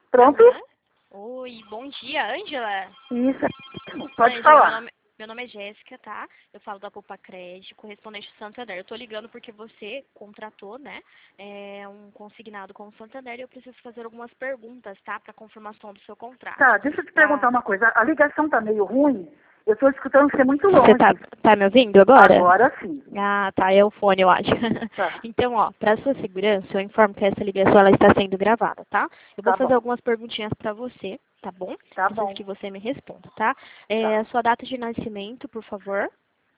Pronto? Aham. Oi, bom dia, Ângela. Isso. Pode Ângela, falar. meu nome é Jéssica, tá? Eu falo da Poupa Crédito, correspondente do Santander. Eu tô ligando porque você contratou, né, um consignado com o Santander e eu preciso fazer algumas perguntas, tá? Para confirmação do seu contrato. Tá, deixa eu te Tá? perguntar uma coisa. A ligação tá meio ruim. Eu tô escutando você muito Você longe. tá me ouvindo agora? Agora sim. Ah, tá, é o fone, eu acho. Tá, Então, ó, para sua segurança, eu informo que essa ligação ela está sendo gravada, tá? Eu vou tá fazer bom. algumas perguntinhas para você, tá bom? Tá Preciso bom. que você me responda, tá? Tá. A sua data de nascimento, por favor.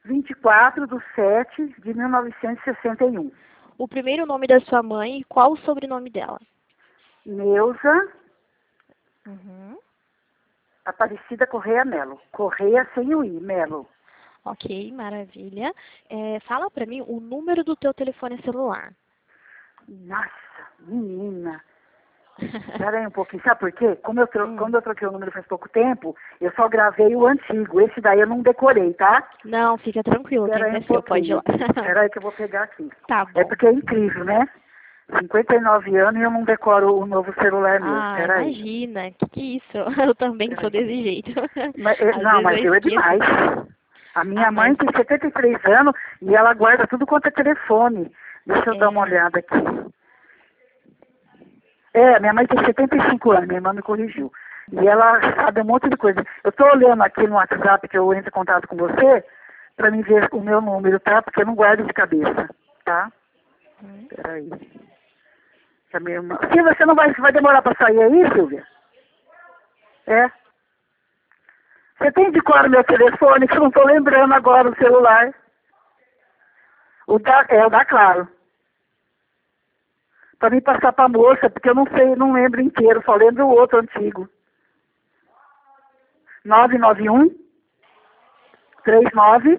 24/7/1961. O primeiro nome da sua mãe e qual o sobrenome dela? Neuza Uhum. Aparecida Correia Melo. Correia sem o I, Melo. Ok, maravilha. Fala para mim o número do teu telefone celular. Nossa, menina. Espera aí um pouquinho, sabe por quê? Quando eu troquei o número faz pouco tempo, eu só gravei o antigo. Esse daí eu não decorei, tá? Não, fica tranquilo, o Espera tempo aí é um seu, pode ir pouquinho. lá. Espera aí que eu vou pegar aqui. Tá É bom. porque é incrível, né? 59 anos e eu não decoro o novo celular meu. Ah, Espera aí. imagina, que é isso? Eu também Espera sou aí. desse jeito. Às Não, vezes eu mas eu é esqueço. demais. A Ah, minha mãe mas tem 73 anos e ela guarda tudo quanto é telefone. Deixa eu dar uma é, olhada aqui. É, minha mãe tem 75 anos, minha irmã me corrigiu. E ela sabe um monte de coisa. Eu estou olhando aqui no WhatsApp que eu entro em contato com você para me ver o meu número, tá? Porque eu não guardo de cabeça, tá? Peraí. Que a minha irmã... Silvia, você vai demorar para sair aí, Silvia? É? Você tem de cor o meu telefone, que eu não estou lembrando agora o celular. É o da Claro. Para me passar para a moça, porque eu não sei, não lembro inteiro, só lembro o outro antigo. 991 39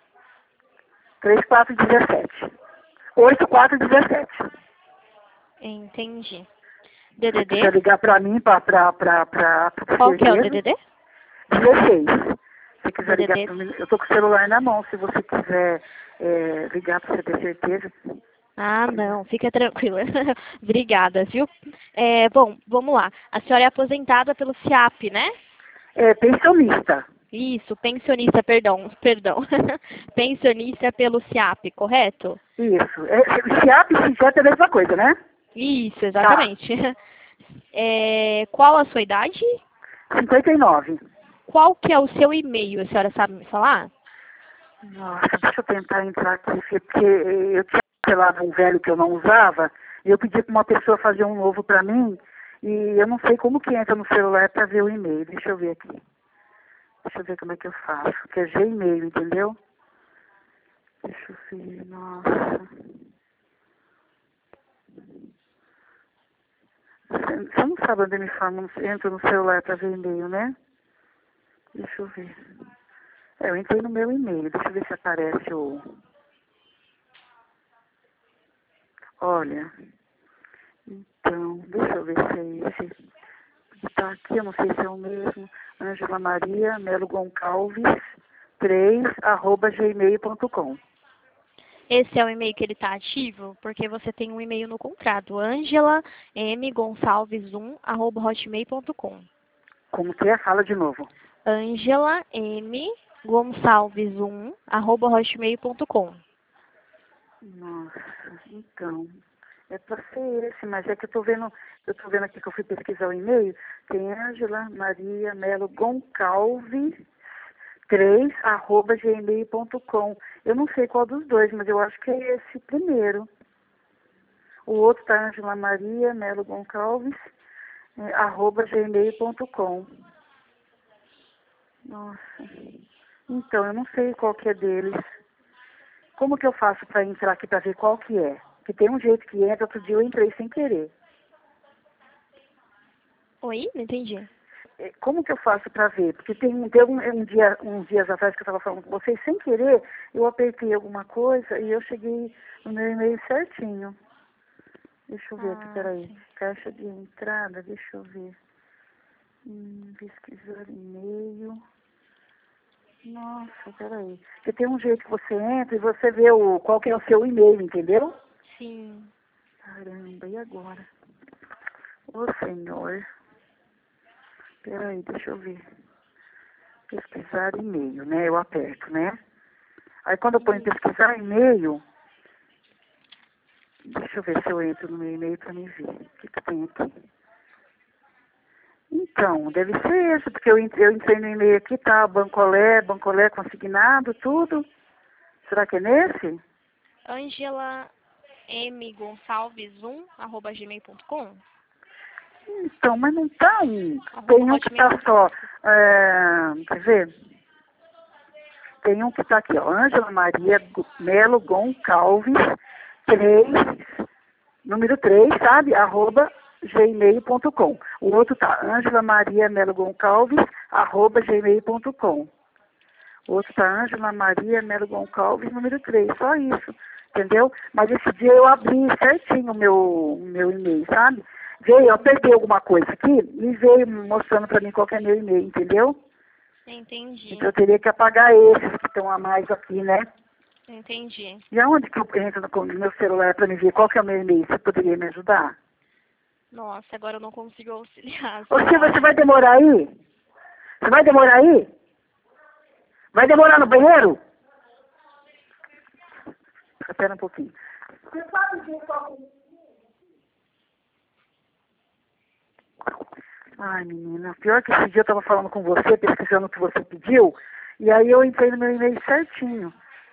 3417. 8417. entendi. Se você DDD? quiser ligar para mim, para Qual que é o certeza, DDD? 16. Se quiser ligar DDD. para mim, eu estou com o celular na mão. Se você quiser ligar para você ter certeza. Ah, não, fica tranquila. Obrigada, viu? Bom, vamos lá. A senhora é aposentada pelo SIAP, né? É pensionista. Isso, pensionista, perdão. Pensionista pelo SIAP, correto? Isso. SIAP e SINJET é a mesma coisa, né? Isso, Tá. exatamente. Qual a sua idade? 59. Qual que é o seu e-mail? A senhora sabe me falar? Nossa, deixa eu tentar entrar aqui, porque eu tinha cancelado um velho que eu não usava, e eu pedi para uma pessoa fazer um novo para mim, e eu não sei como que entra no celular para ver o e-mail. Deixa eu ver aqui. Deixa eu ver como é que eu faço, que é Gmail, entendeu? Deixa eu ver, nossa. Você não sabe onde me fala, entra no celular para ver e-mail, né? Deixa eu ver. Eu entrei no meu e-mail, deixa eu ver se aparece o... Olha, então, deixa eu ver se é esse. Está aqui, eu não sei se é o mesmo. Ângela Maria Melo Goncalves 3@gmail.com. Esse é o e-mail que ele está ativo, porque você tem um e-mail no contrato, angelamgonçalves1@hotmail.com. Como que é? Fala de novo. angelamgonçalves1@hotmail.com. Nossa, então, é para ser esse, mas é que eu tô vendo aqui que eu fui pesquisar o e-mail, tem Ângela Maria Melo Goncalves 3@gmail.com. Eu não sei qual dos dois, mas eu acho que é esse primeiro. O outro está Ângela Maria Melo Goncalves, @gmail.com. Nossa. Então, eu não sei qual que é deles. Como que eu faço para entrar aqui para ver qual que é? Que tem um jeito que entra, outro dia eu entrei sem querer. Oi? Não entendi. Como que eu faço para ver? Porque deu uns dias atrás que eu estava falando com vocês, sem querer, eu apertei alguma coisa e eu cheguei no meu e-mail certinho. Deixa eu ver aqui, Ah, peraí. sim. Caixa de entrada, deixa eu ver. Pesquisar e-mail. Nossa, peraí. Porque tem um jeito que você entra e você vê qual que é o seu e-mail, entendeu? Sim. Caramba, e agora? Ô, Senhor. Peraí, deixa eu ver. Pesquisar e-mail, né? Eu aperto, né? Aí quando eu ponho pesquisar e-mail, deixa eu ver se eu entro no meu e-mail para me ver o que tem aqui. Então, deve ser esse, porque eu entrei no e-mail aqui, tá? Bancolé consignado, tudo. Será que é nesse? Angela M. Gonçalves 1@gmail.com. Então, mas não tá um. Arroba Tem um que tá hotmail. só. Quer ver? Tem um que tá aqui, ó. Ângela Maria Melo Goncalves 3, número 3, sabe? @gmail.com. O outro tá Ângela Maria Melo Goncalves @gmail.com. O outro tá Ângela Maria Melo Goncalves, número 3, só isso, entendeu? Mas esse dia eu abri certinho o meu e-mail, sabe? Veio, eu apertei alguma coisa aqui e veio mostrando pra mim qual que é meu e-mail, entendeu? Entendi. Então eu teria que apagar esses que estão a mais aqui, né? Entendi. E aonde que eu entro no meu celular pra me ver qual que é o meu e-mail? Você poderia me ajudar? Nossa, agora eu não consigo auxiliar. Você vai demorar aí? Você vai demorar aí? Vai demorar no banheiro? Espera um pouquinho. Você sabe dizer qual... Ai, menina, pior que esse dia eu tava falando com você, pesquisando o que você pediu, e aí eu entrei no meu e-mail certinho.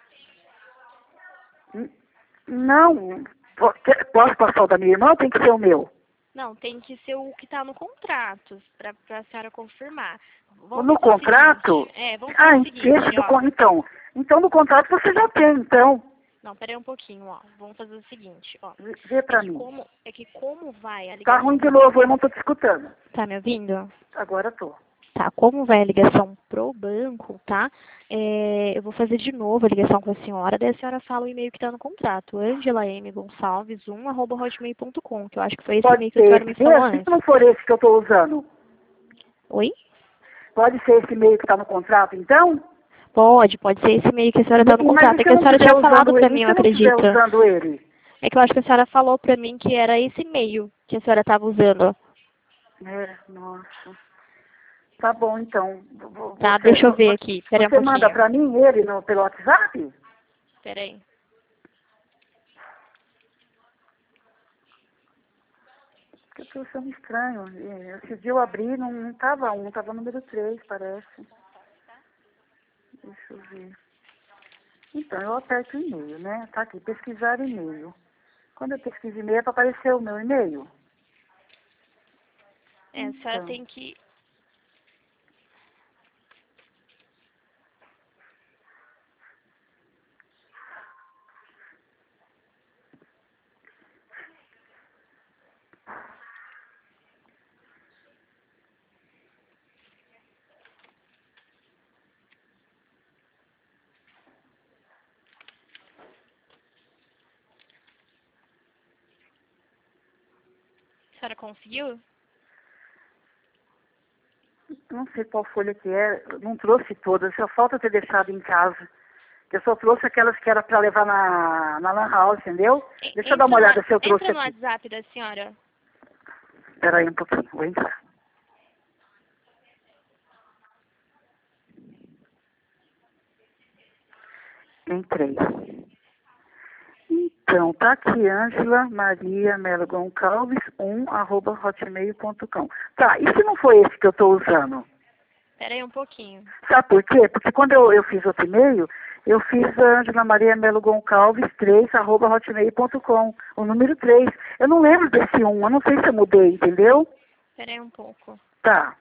Não, posso passar o da minha irmã ou tem que ser o meu? Não, tem que ser o que está no contrato, para a senhora confirmar. No contrato? Vamos fazer o seguinte, ó. Então no contrato você já tem, então. Não, peraí um pouquinho, ó. Vamos fazer o seguinte, ó. Vê pra mim. Como vai a Tá ligação... ruim de novo, eu não tô te escutando. Tá me ouvindo? Agora tô. Tá, como vai a ligação pro banco, tá? Eu vou fazer de novo a ligação com a senhora, daí a senhora fala o e-mail que tá no contrato, Angela M. Gonçalves 1@hotmail.com, que eu acho que foi esse e-mail que a senhora me falou antes. Se não for esse que eu tô usando, Oi? pode ser esse e-mail que tá no contrato, então? Pode ser esse e-mail que a senhora tá no contrato. É que a senhora tinha falado pra mim, eu acredito. Usando ele? É que eu acho que a senhora falou pra mim que era esse e-mail que a senhora tava usando. Nossa. Tá bom, então. Tá, deixa eu ver aqui. Pera um pouquinho. Você manda pra mim ele pelo WhatsApp? Peraí. Porque eu tô achando estranho. Esse dia eu abri, não tava tava número 3, parece. Deixa eu ver. Então, eu aperto o e-mail, né? Tá aqui, pesquisar e-mail. Quando eu pesquiso e-mail, é para aparecer o meu e-mail. A senhora tem que... A senhora conseguiu? Não sei qual folha que é, não trouxe todas, só falta ter deixado em casa. Eu só trouxe aquelas que era para levar na Lan House, entendeu? Deixa eu dar uma olhada se eu trouxe Entra no aqui. WhatsApp da senhora. Espera aí um pouquinho, vou entrar. Entrei. Então, tá aqui, Ângela Maria Melo Goncalves 1@hotmail.com. Tá, e se não foi esse que eu tô usando? Peraí um pouquinho. Sabe por quê? Porque quando eu fiz outro e-mail, eu fiz Ângela Maria Melo Goncalves 3@hotmail.com, o número 3. Eu não lembro desse 1, eu não sei se eu mudei, entendeu? Peraí um pouco. Tá.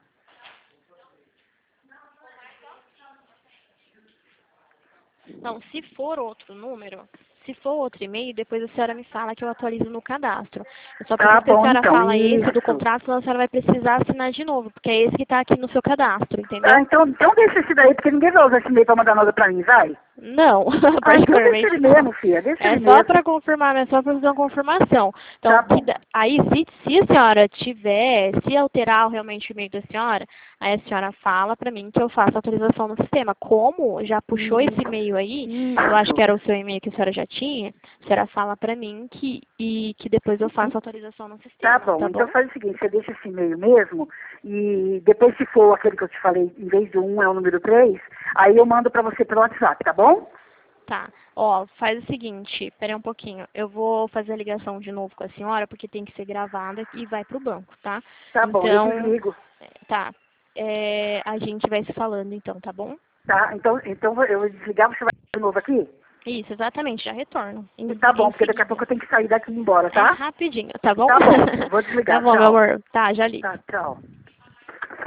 Não, se for outro número, se for outro e-mail, depois a senhora me fala que eu atualizo no cadastro. Eu só preciso que a senhora então, fala esse do contrato, senão a senhora vai precisar assinar de novo, porque é esse que está aqui no seu cadastro, entendeu? Então deixa esse daí, porque ninguém vai usar esse e-mail para mandar nada para mim, vai? Não, Então particularmente deixa ele não. mesmo, filha, deixa É ele só mesmo. para confirmar, é só para fazer uma confirmação. Então, Tá bom. aí, se a senhora tiver, se alterar realmente o e-mail da senhora, aí a senhora fala para mim que eu faço a atualização no sistema. Como já puxou esse e-mail aí, eu acho que Isso. era o seu e-mail que a senhora já tinha, a senhora fala para mim que depois eu faço a atualização no sistema, Tá bom, tá então bom? faz o seguinte, você deixa esse e-mail mesmo, e depois se for aquele que eu te falei, em vez do 1 é o número 3, aí eu mando pra você pelo WhatsApp, tá bom? Tá. Ó, faz o seguinte, pera aí um pouquinho. Eu vou fazer a ligação de novo com a senhora, porque tem que ser gravada e vai pro banco, tá? Tá bom, eu Então, desligo. tá. A gente vai se falando então, tá bom? Tá, então eu vou desligar, você vai de novo aqui? Isso, exatamente, já retorno. Tá bom, Em porque daqui a pouco seguida. eu tenho que sair daqui e ir embora, É tá? rapidinho, tá bom? Tá bom, vou Tá desligar, bom, meu tchau. amor. Tá, já ligo. Tá, tchau.